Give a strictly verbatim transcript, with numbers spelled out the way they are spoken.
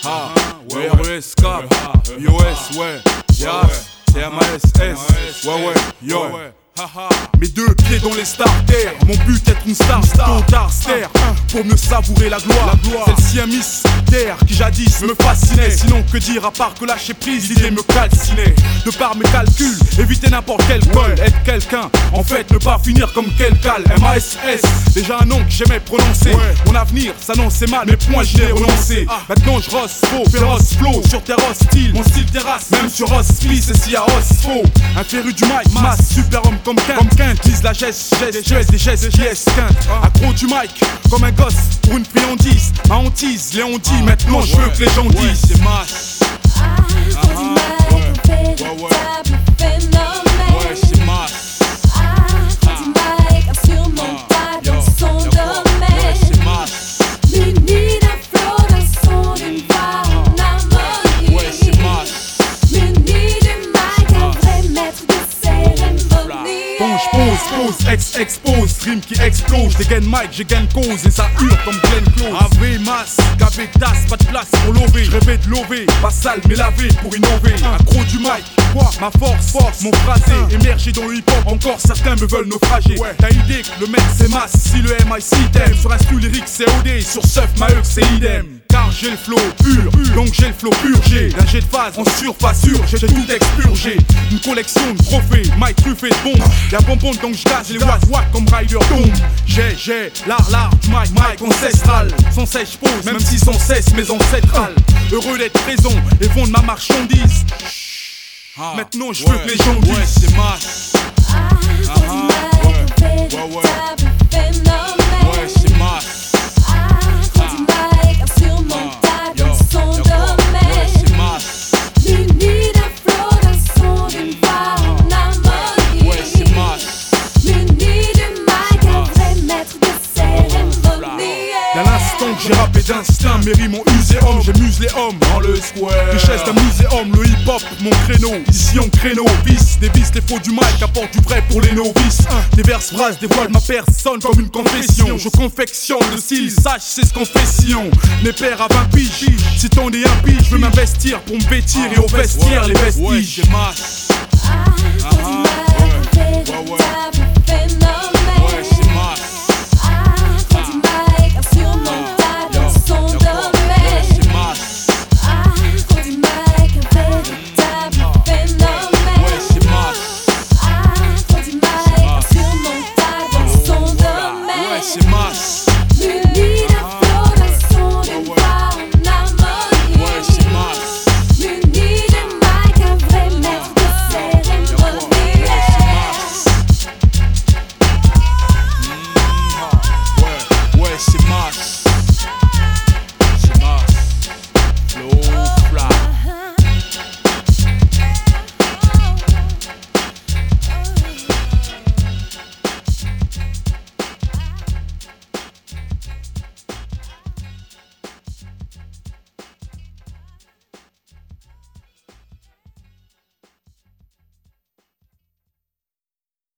ha, ouais, R E S, cap, I O S, ouais, Yas, T M A S, S, ouais, ouais, yo. Mes deux pieds dans les starters, mon but être une star, star, star, star, pour mieux savourer la gloire. Celle-ci un mystère qui jadis me fascinait. Sinon que dire à part que lâcher prise, l'idée me calcinait. De par mes calculs, éviter n'importe quel col. Être quelqu'un, en fait ne pas finir comme quelqu'un. M A S S, déjà un nom que j'aimais prononcer. Mon avenir s'annonçait mal, mais point j'y ai renoncé. Maintenant je rosse faux, féroce flow sur terre hostile. Mon style terrasse, même sur hospice et si à os faux. Un féru du mic, masse, super homme comme Quint. Comme Quint, lise la geste, geste, geste, des gestes qui esquintent. Accro du mic, comme un gosse pour une friandise. Ma hantise, Léon dit, maintenant je veux que les gens disent. C'est masse. Ah, du mic, un véritable phénomène. Ouais, c'est masse. Ah, du mic, insurmontable dans son domaine. C'est masse. Muni d'un flow, d'un son, d'une voix en harmonie. Ouais, c'est masse. Muni du mic, un vrai maître de cérémonie. Ponge, pose, pose, ex, expose, rime qui explose. Dégaine mic, j'ai gagne cause et ça hurle comme Glenn Close. Avré, masse, gavé, tasse, pas de place pour lover. Je rêvais de lover, pas sale mais lavé pour innover. Accro du mic, quoi, ma force, force, mon phrasé. Émerger dans le hip-hop, encore certains me veulent naufrager. T'as idée que le mec c'est masse, si le M I C t'aime. Sur un style lyrique c'est O D, sur Surf, ma E c'est idem. Car j'ai le flow pur, donc j'ai le flow purgé. D'un jet de phase en surface sûr, j'ai tout expurgé. Une collection de trophées, mic truffé de bombes. Y'a bonbon donc j'gage les watt watt comme Ryder tombe. J'ai, j'ai, l'art, l'art du mic, mic ancestral. Sans cesse j'pose, même si sans cesse mes ancestrales. Heureux d'être présent et vendre ma marchandise. Maintenant je veux que les gens disent. Ouais, c'est masse. Ah, du mic, un véritable phénomène. Ouais, c'est masse. Ah, du mic, insurmontable dans son domaine. C'est masse. Muni d'un flow, d'un son, d'une voix en harmonie. Ouais, c'est masse. Muni du mic, un vrai maître de cérémonie. D'un instant que j'ai rappé d'instinct, mes rimes ont usé homme, j'ai muselé homme dans le square. Richesse d'un muséum, le hip-hop, mon créneau. Ici en créneau, vice, des vices, les faux du mic, apporte du vrai pour les novices. Des verses, phrases, dévoilent ma personne comme une confession. Je confectionne le style, sache, c'est ce confession. Mes pères à vingt piges, si t'en es un pige, je veux m'investir pour me vêtir et au vestiaire les vestiges. Ouais, c'est masse. Ah, du mic, un véritable